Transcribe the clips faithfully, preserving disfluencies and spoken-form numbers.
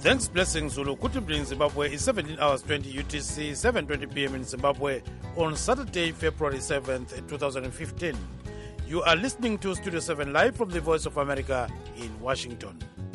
Thanks, Blessing Zulu. Good evening, Zimbabwe. It's seventeen hours twenty U T C, seven twenty p m in Zimbabwe on Saturday, February seventh, twenty fifteen. You are listening to Studio seven live from the Voice of America in Washington.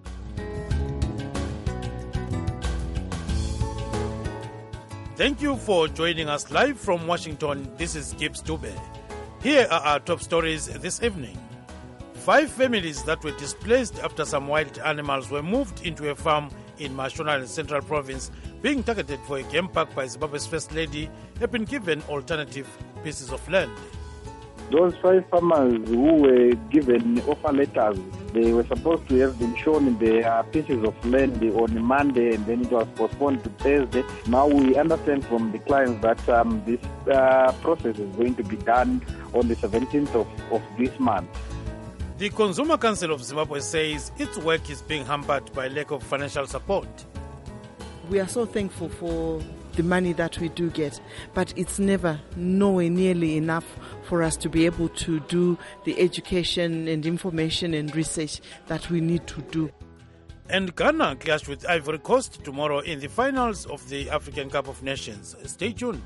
Thank you for joining us live from Washington. This is Gibbs Dube. Here are our top stories this evening. Five families that were displaced after some wild animals were moved into a farm in Mashonaland Central Province, being targeted for a game park by Zimbabwe's First Lady, have been given alternative pieces of land. Those five farmers who were given offer letters, they were supposed to have been shown their pieces of land on Monday, and then it was postponed to Thursday. Now we understand from the clients that um, this uh, process is going to be done on the seventeenth of, of this month. The Consumer Council of Zimbabwe says its work is being hampered by lack of financial support. We are so thankful for the money that we do get, but it's never nowhere nearly enough for us to be able to do the education and information and research that we need to do. And Ghana clashed with Ivory Coast tomorrow in the finals of the African Cup of Nations. Stay tuned.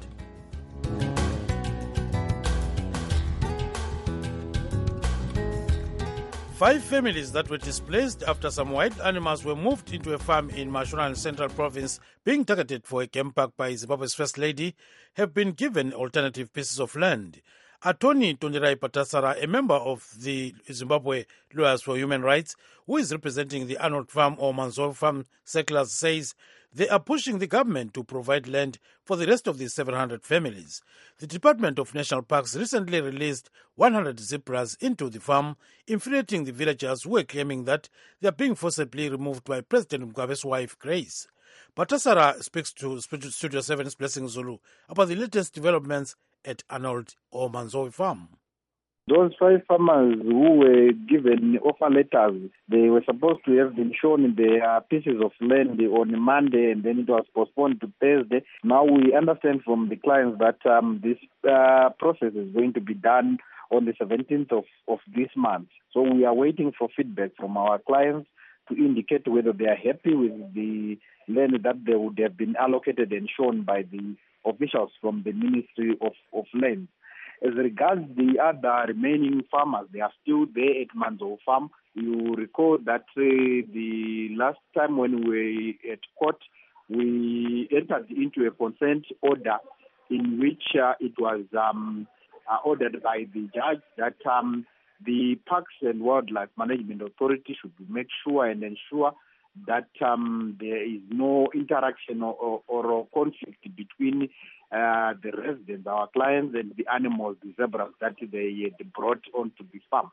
Five families that were displaced after some wild animals were moved into a farm in Mashonaland Central Province, being targeted for a game park by Zimbabwe's First Lady, have been given alternative pieces of land. Attorney Tondirai Patasara, a member of the Zimbabwe Lawyers for Human Rights, who is representing the Arnold Farm or Manzor Farm settlers, says they are pushing the government to provide land for the rest of the seven hundred families. The Department of National Parks recently released one hundred zebras into the farm, infuriating the villagers who are claiming that they are being forcibly removed by President Mugabe's wife, Grace. Patasara speaks to Studio seven's Blessing Zulu about the latest developments at Arnold or Manzor Farm. Those five farmers who were given offer letters, they were supposed to have been shown their pieces of land on Monday, and then it was postponed to Thursday. Now we understand from the clients that um, this uh, process is going to be done on the seventeenth of, of this month. So we are waiting for feedback from our clients to indicate whether they are happy with the land that they would have been allocated and shown by the officials from the Ministry of, of Land. As regards the other remaining farmers, they are still there at Manzor Farm. You recall that uh, the last time when we were at court, we entered into a consent order in which uh, it was um, uh, ordered by the judge that um, the Parks and Wildlife Management Authority should make sure and ensure that um, there is no interaction or, or, or conflict between uh, the residents, our clients, and the animals, the zebras that they, they brought onto the farm.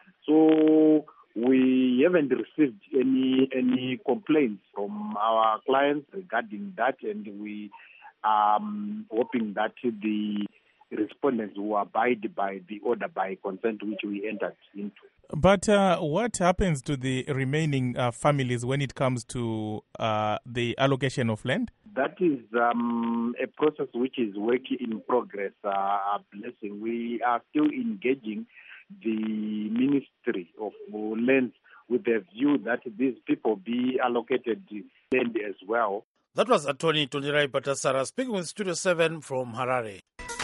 So we haven't received any any complaints from our clients regarding that, and we are um, hoping that the respondents will abide by the order by consent which we entered into. But uh, what happens to the remaining uh, families when it comes to uh, the allocation of land? That is um, a process which is work in progress, uh, Blessing. We are still engaging the Ministry of Lands with a view that these people be allocated land as well. That was Attorney Tondirai Patasara speaking with Studio seven from Harare.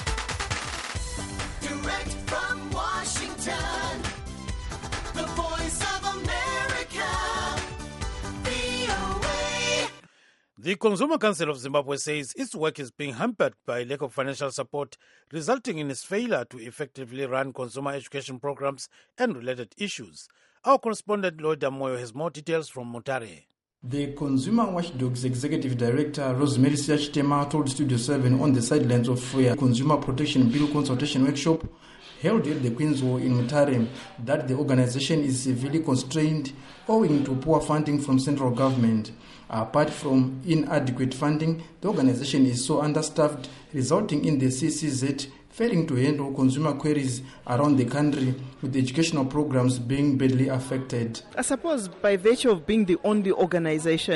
Direct from Washington, the Voice of America, V O A. The Consumer Council of Zimbabwe says its work is being hampered by lack of financial support, resulting in its failure to effectively run consumer education programs and related issues. Our correspondent Lloyd Amoyo has more details from Mutare. The Consumer Watchdog's Executive Director, Rosemary Siachitema, told Studio seven on the sidelines of a Consumer Protection Bill consultation workshop held at the Queen's Hall in Mutare that the organization is severely constrained owing to poor funding from central government. Apart from inadequate funding, the organization is so understaffed, resulting in the C C Z failing to handle consumer queries around the country, with educational programs being badly affected. I suppose by virtue of being the only organization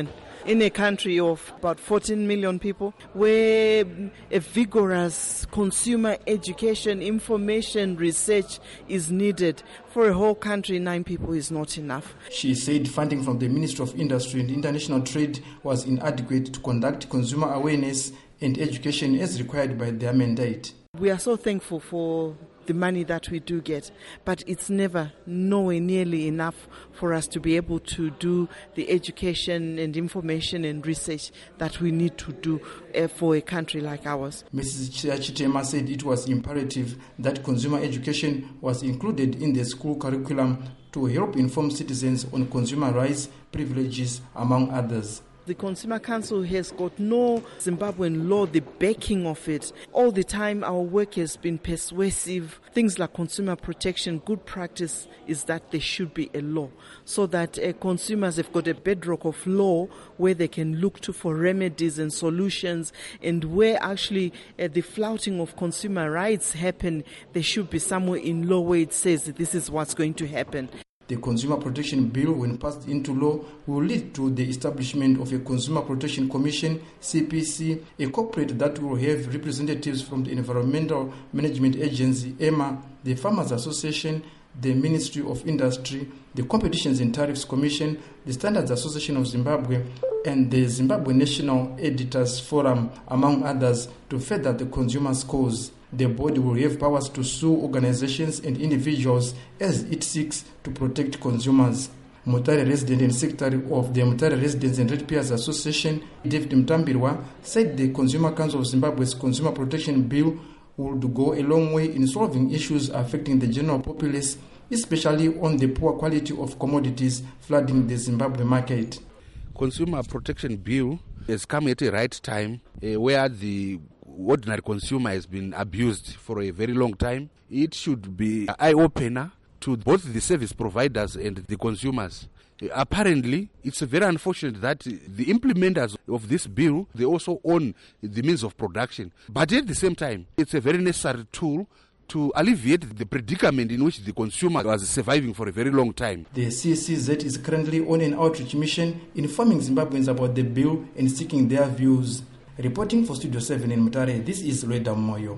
in a country of about fourteen million people, where a vigorous consumer education, information, research is needed. For a whole country, nine people is not enough. She said funding from the Ministry of Industry and International Trade was inadequate to conduct consumer awareness and education as required by their mandate. We are so thankful for the money that we do get, but it's never nowhere nearly enough for us to be able to do the education and information and research that we need to do uh, for a country like ours. Missus Chitema said it was imperative that consumer education was included in the school curriculum to help inform citizens on consumer rights, privileges, among others. The Consumer Council has got no Zimbabwean law, the backing of it. All the time our work has been persuasive. Things like consumer protection, good practice is that there should be a law so that uh, consumers have got a bedrock of law where they can look to for remedies and solutions, and where actually uh, the flouting of consumer rights happen, there should be somewhere in law where it says that this is what's going to happen. The Consumer Protection Bill, when passed into law, will lead to the establishment of a Consumer Protection Commission, C P C, a corporate that will have representatives from the Environmental Management Agency, E M A, the Farmers Association, the Ministry of Industry, the Competitions and Tariffs Commission, the Standards Association of Zimbabwe, and the Zimbabwe National Editors Forum, among others, to further the consumers' cause. The body will have powers to sue organizations and individuals as it seeks to protect consumers. Mutare resident and secretary of the Mutare Residents and Ratepayers Association, David Mtambirwa, said the Consumer Council of Zimbabwe's Consumer Protection Bill would go a long way in solving issues affecting the general populace, especially on the poor quality of commodities flooding the Zimbabwe market. Consumer Protection Bill has come at a right time uh, where the ordinary consumer has been abused for a very long time. It should be an eye-opener to both the service providers and the consumers. Uh, apparently, it's very unfortunate that the implementers of this bill, they also own the means of production. But at the same time, it's a very necessary tool to alleviate the predicament in which the consumer was surviving for a very long time. The C C Z is currently on an outreach mission informing Zimbabweans about the bill and seeking their views. Reporting for Studio seven in Mutare, this is Reda Moyo.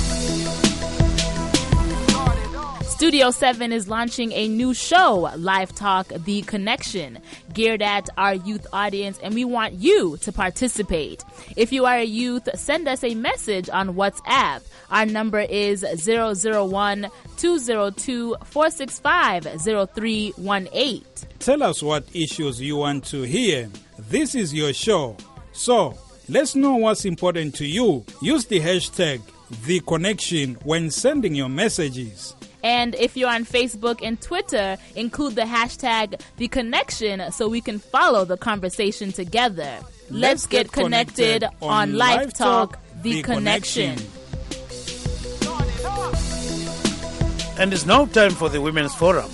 Studio seven is launching a new show, Live Talk, The Connection, geared at our youth audience, and we want you to participate. If you are a youth, send us a message on WhatsApp. Our number is zero zero one, two zero two, four six five, zero three one eight. Tell us what issues you want to hear. This is your show. So, let's know what's important to you. Use the hashtag The Connection when sending your messages. And if you're on Facebook and Twitter, include the hashtag The Connection so we can follow the conversation together. Let's, Let's get, get connected, connected on Live Talk, The, the Connection. Connection. And it's now time for the Women's Forum.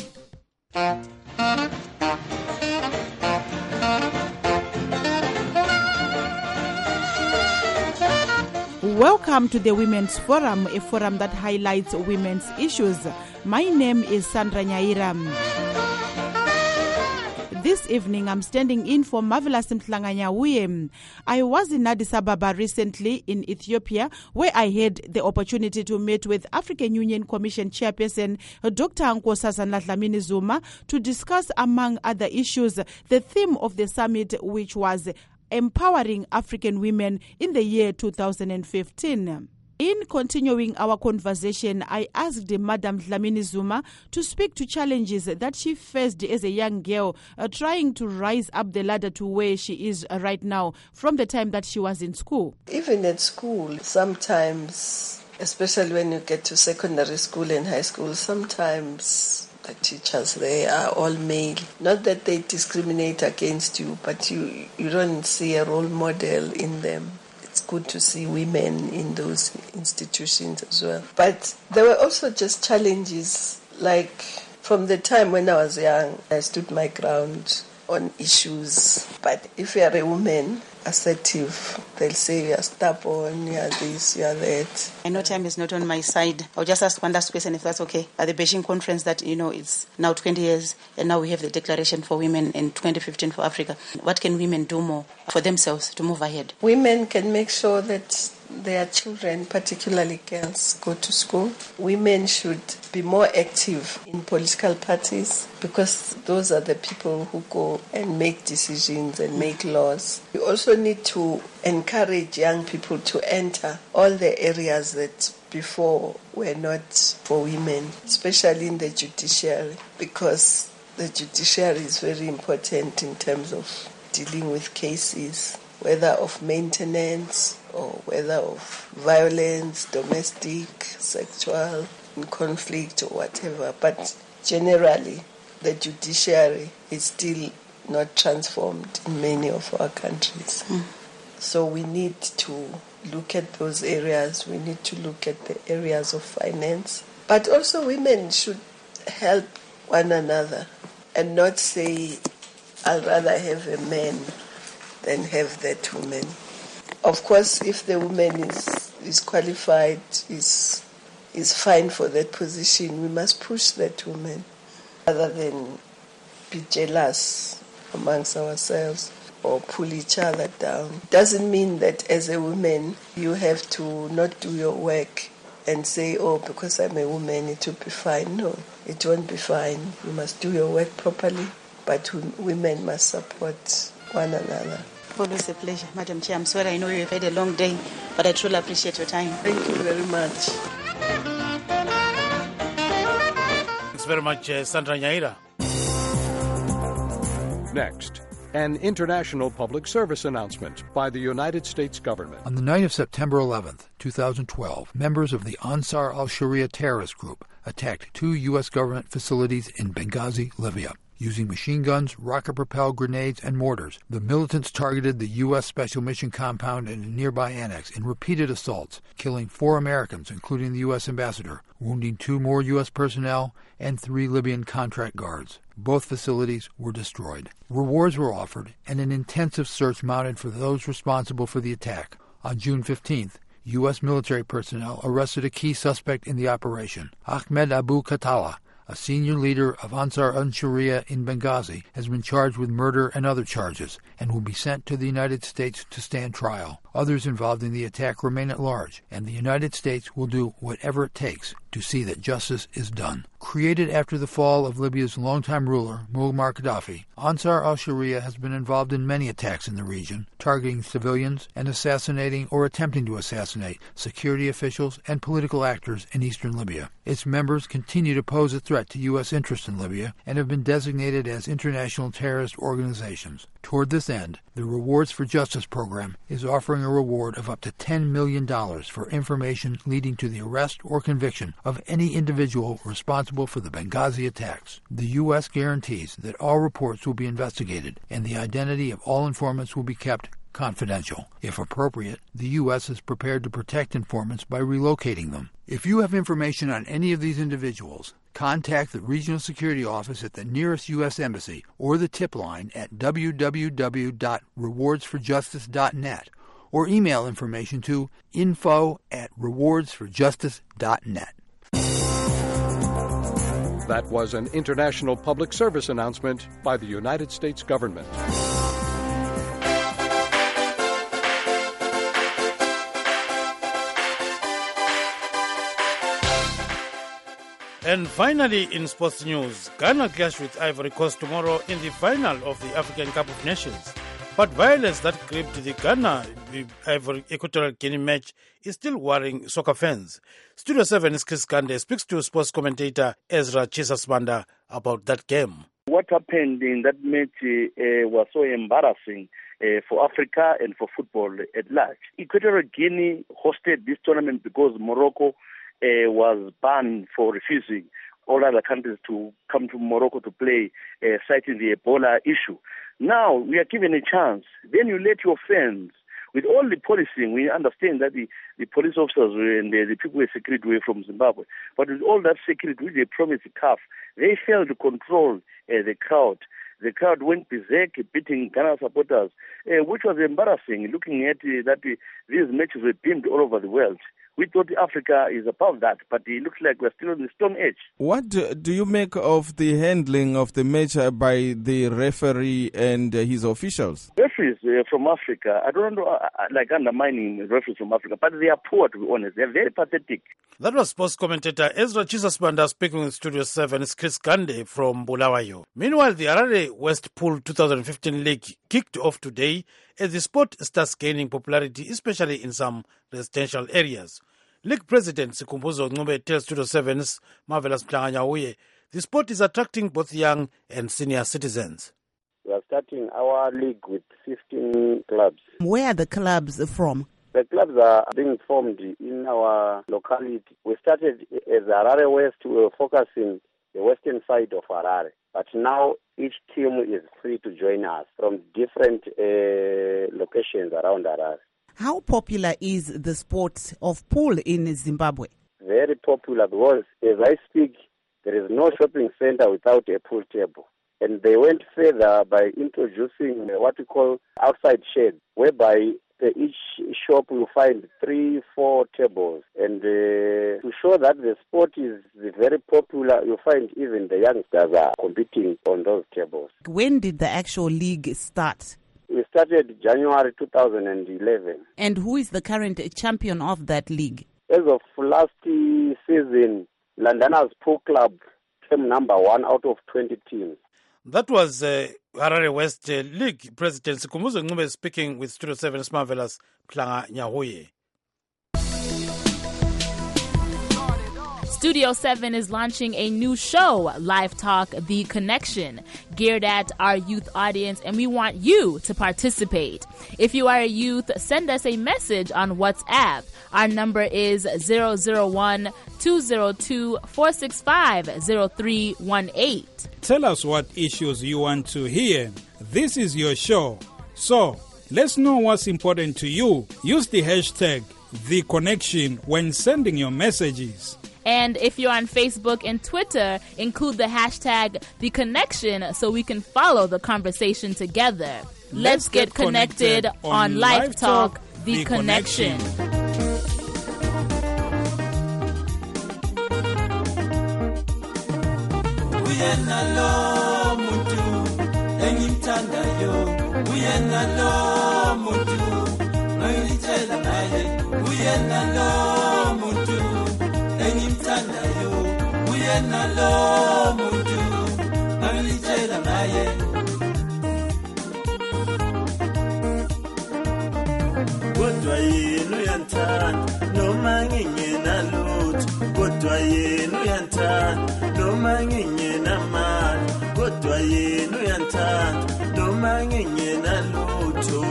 Welcome to the Women's Forum, a forum that highlights women's issues. My name is Sandra Nyaira. This evening, I'm standing in for Marvelous Mtlanganyawuye. I was in Addis Ababa recently in Ethiopia, where I had the opportunity to meet with African Union Commission Chairperson Doctor Nkosazana Dlamini Zuma to discuss, among other issues, the theme of the summit, which was empowering African women in the year two thousand fifteen. In continuing our conversation, I asked Madam Dlamini Zuma to speak to challenges that she faced as a young girl, uh, trying to rise up the ladder to where she is uh, right now from the time that she was in school. Even at school, sometimes, especially when you get to secondary school and high school, sometimes the teachers there are all male. Not that they discriminate against you, but you, you don't see a role model in them. It's good to see women in those institutions as well. But there were also just challenges, like from the time when I was young, I stood my ground on issues. But if you are a woman, assertive, they'll say you are stubborn, you are this, you are that. I know time is not on my side. I'll just ask one last question if that's okay. At the Beijing conference that, you know, it's now twenty years and now we have the Declaration for Women in twenty fifteen for Africa. What can women do more for themselves to move ahead? Women can make sure that their children, particularly girls, go to school. Women should be more active in political parties because those are the people who go and make decisions and make laws. We also need to encourage young people to enter all the areas that before were not for women, especially in the judiciary, because the judiciary is very important in terms of dealing with cases, whether of maintenance or whether of violence, domestic, sexual, conflict or whatever. But generally, the judiciary is still not transformed in many of our countries. Mm. So we need to look at those areas. We need to look at the areas of finance. But also women should help one another and not say, I'd rather have a man than have that woman. Of course, if the woman is, is qualified, is is fine for that position, we must push that woman rather than be jealous amongst ourselves or pull each other down. Doesn't mean that as a woman you have to not do your work and say, oh, because I'm a woman it will be fine. No, it won't be fine. You must do your work properly, but women must support one another. Always a pleasure, Madam Chair. I'm sorry, I know you've had a long day, but I truly appreciate your time. Thank you very much. Thanks very much, uh, Sandra Nyaira. Next, an international public service announcement by the United States government. On the night of September eleventh, twenty twelve, members of the Ansar al-Sharia terrorist group attacked two U S government facilities in Benghazi, Libya. Using machine guns, rocket-propelled grenades, and mortars, the militants targeted the U S Special Mission Compound and a nearby annex in repeated assaults, killing four Americans, including the U S ambassador, wounding two more U S personnel, and three Libyan contract guards. Both facilities were destroyed. Rewards were offered, and an intensive search mounted for those responsible for the attack. On June fifteenth, U S military personnel arrested a key suspect in the operation. Ahmed Abu Khattala, a senior leader of Ansar al-Sharia in Benghazi, has been charged with murder and other charges and will be sent to the United States to stand trial. Others involved in the attack remain at large, and the United States will do whatever it takes to see that justice is done. Created after the fall of Libya's longtime ruler, Muammar Gaddafi, Ansar al-Sharia has been involved in many attacks in the region, targeting civilians and assassinating or attempting to assassinate security officials and political actors in eastern Libya. Its members continue to pose a threat to U S interests in Libya and have been designated as international terrorist organizations. Toward this end, the Rewards for Justice program is offering a reward of up to ten million dollars for information leading to the arrest or conviction of any individual responsible for the Benghazi attacks. The U S guarantees that all reports will be investigated and the identity of all informants will be kept confidential. If appropriate, the U S is prepared to protect informants by relocating them. If you have information on any of these individuals, contact the Regional Security Office at the nearest U S Embassy or the tip line at w w w dot rewards for justice dot net or email information to info at rewards for justice dot net. That was an international public service announcement by the United States government. And finally, in sports news, Ghana clash with Ivory Coast tomorrow in the final of the African Cup of Nations. But violence that gripped the Ghana the Ivory Equatorial Guinea match is still worrying soccer fans. Studio seven's Chris Kande speaks to sports commentator Ezra Chisasbanda about that game. What happened in that match uh, was so embarrassing uh, for Africa and for football at large. Equatorial Guinea hosted this tournament because Morocco Uh, was banned for refusing all other countries to come to Morocco to play, uh, citing the Ebola issue. Now we are given a chance. Then you let your fans, with all the policing, we understand that the, the police officers and the, the people were security away from Zimbabwe, but with all that security, with the promised C A F, they failed to control uh, the crowd. The crowd went berserk, beating Ghana supporters, uh, which was embarrassing, looking at uh, that uh, these matches were beamed all over the world. We thought Africa is above that, but it looks like we're still on the stone age. What do, do you make of the handling of the match uh, by the referee and uh, his officials? Referees uh, from Africa, I don't know, uh, like undermining referees from Africa, but they are poor, to be honest. They're very pathetic. That was sports commentator Ezra Chisasbanda speaking with Studio seven's Chris Gande from Bulawayo. Meanwhile, the Harare West Pool twenty fifteen League kicked off today as the sport starts gaining popularity, especially in some residential areas. League President Sikumbuzo Ngube tells Studio seven's Marvelous Mhlanga-Nyawuye the sport is attracting both young and senior citizens. We are starting our league with fifteen clubs. Where are the clubs from? The clubs are being formed in our locality. We started as Harare West, we were focusing the western side of Harare. But now each team is free to join us from different uh, locations around Harare. How popular is the sport of pool in Zimbabwe? Very popular because as I speak, there is no shopping center without a pool table. And they went further by introducing what we call outside shade, whereby each shop will find three, four tables. And uh, to show that the sport is very popular, you find even the youngsters are competing on those tables. When did the actual league start? We started January two thousand eleven. And who is the current champion of that league? As of last season, Londoners Pool Club came number one out of twenty teams. That was uh, Harare West uh, League President Sikumbuzo Ngube speaking with Studio seven's Marvelous Mhlanga-Nyawuye. Studio seven is launching a new show, Live Talk, The Connection, geared at our youth audience, and we want you to participate. If you are a youth, send us a message on WhatsApp. Our number is zero zero one, two zero two, four six five, zero three one eight. Tell us what issues you want to hear. This is your show. So, let's know what's important to you. Use the hashtag, The Connection, when sending your messages. And if you're on Facebook and Twitter, include the hashtag The Connection so we can follow the conversation together. Let's, Let's get, get connected, connected on Live Talk, Talk The, the Connection. connection. engimthandayo uyena lo muntu angilitshela naye kodwa yena uyanthanda noma ngingenalutho kodwa yena uyanthanda noma ngingenamali kodwa yena uyanthanda noma ngingenalutho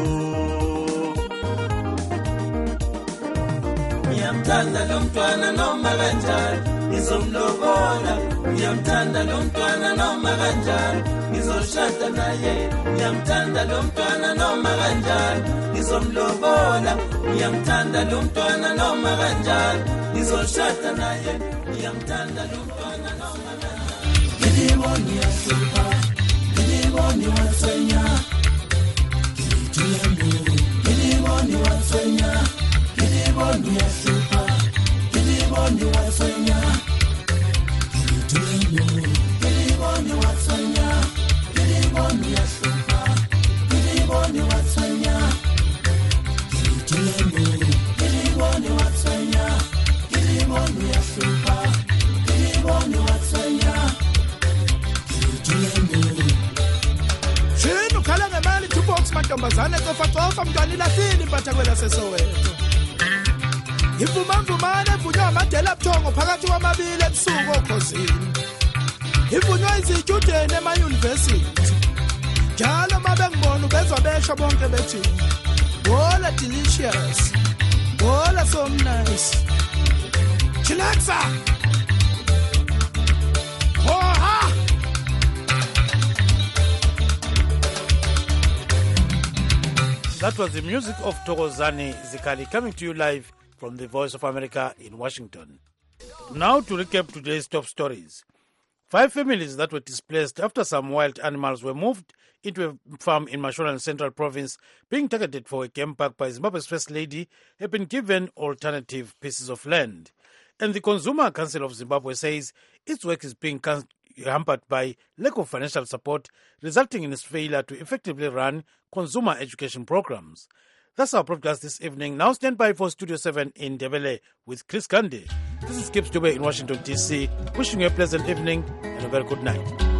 Ngiyamthanda lo mntwana noma kanjani ngizomlobola ngiyamthanda lo mntwana noma kanjani ngizoshada naye ngiyamthanda lo mntwana noma kanjani ngizomlobola ngiyamthanda lo mntwana noma kanjani ngizoshada naye ngiyamthanda lo mntwana noma kanjani ngiboni yasuka ngiboni wasenya ngiboni wasenya ngiboni yasuka ngiboni wasenya ngiboni wasenya ngiboni yasuka ngiboni wasenya ngiboni wasenya ngiboni yasuka ngiboni wasenya Shino khala ngemali two box mantombazane cofa cofa mntwana ilahlile impatha kwela sesoweto Ivuma mvumane vunywa amadela buthongo phakathi kwamabili ebusuku okhosini Ivunywa izitudeni ema-university Njalo mabengibona ubezwa besho bonke bethi Bola delicious Bola so nice Chillaxa Hoha That was the music of Thokozani Zikali coming to you live from the Voice of America in Washington. Now to recap today's top stories. Five families that were displaced after some wild animals were moved into a farm in Mashonaland Central Province being targeted for a game park by Zimbabwe's First Lady have been given alternative pieces of land. And the Consumer Council of Zimbabwe says its work is being hampered by lack of financial support, resulting in its failure to effectively run consumer education programs. That's our broadcast this evening. Now stand by for Studio seven in Ndebele with Chris Gandhi. This is Gibbs Dube in Washington, D C, wishing you a pleasant evening and a very good night.